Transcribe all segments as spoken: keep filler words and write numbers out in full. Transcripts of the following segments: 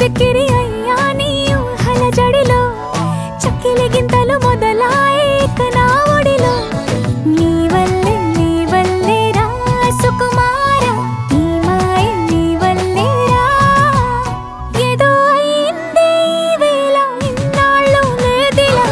బిక్కిరి అయ్యా నీ ఊహల జడిలో చక్కిలి గింతలు మొదలాయే ఇక నా ఒడిలో నీ వల్లే నీ వల్లే రా సుకుమార నీ మాయ నీ వల్లే రా ఏదో అయిందే ఈ వేళ ఇన్నాళ్ళు లేదిలా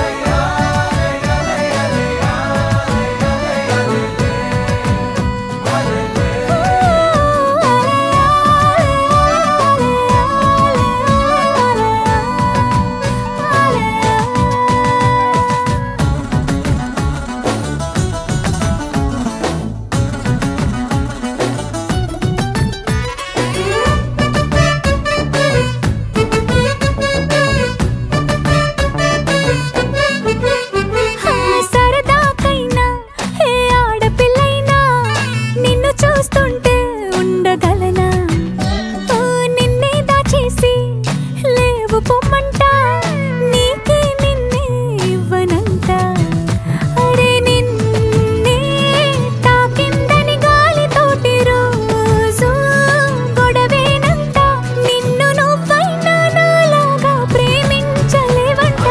సరదాకైనా ఏ ఆడపిల్లైనా నిన్ను చూస్తుంటే ఉండగలనా ఓ నిన్నే దాచేసి లేవు పొమ్మంట నీకే నిన్నే ఇవ్వనంట అరే నిన్నే తాకిందని గాలితోటి రోజు గొడవేనంట నిన్ను నువ్వైనా నాలాగా ప్రేమించలేవంట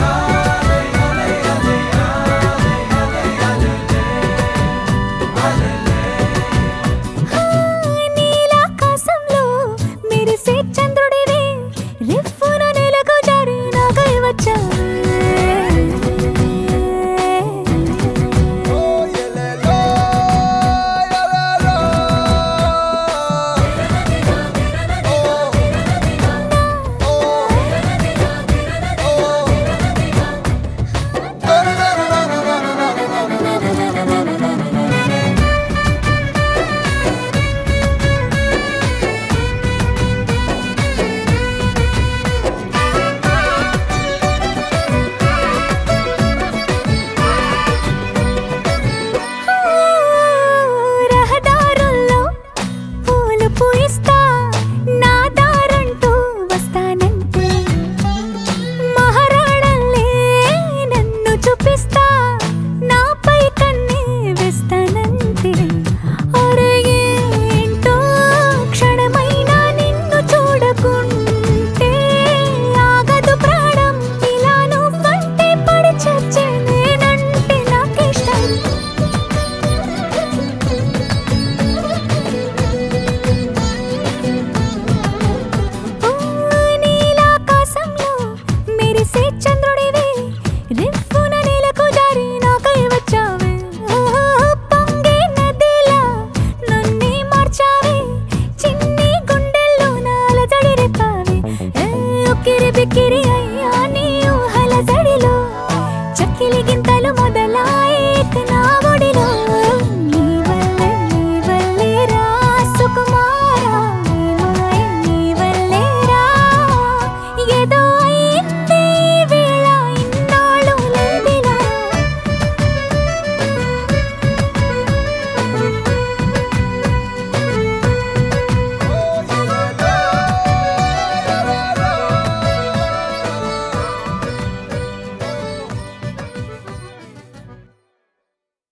నీలాకాశంలో మెరిసే చంద్రుడివే రిఫ్ఫున నెలకు జారి నాకై వచ్చావే రహదారుల్లో పూలు పూయిస్తా